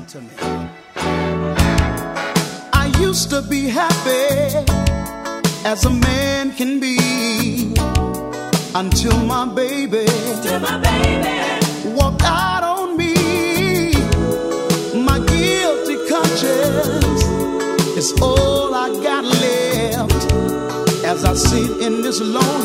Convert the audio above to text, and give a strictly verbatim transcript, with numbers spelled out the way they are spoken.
to me. I used to be happy as a man can be until my baby, till my baby walked out on me. My guilty conscience is all I got left as I sit in this lonely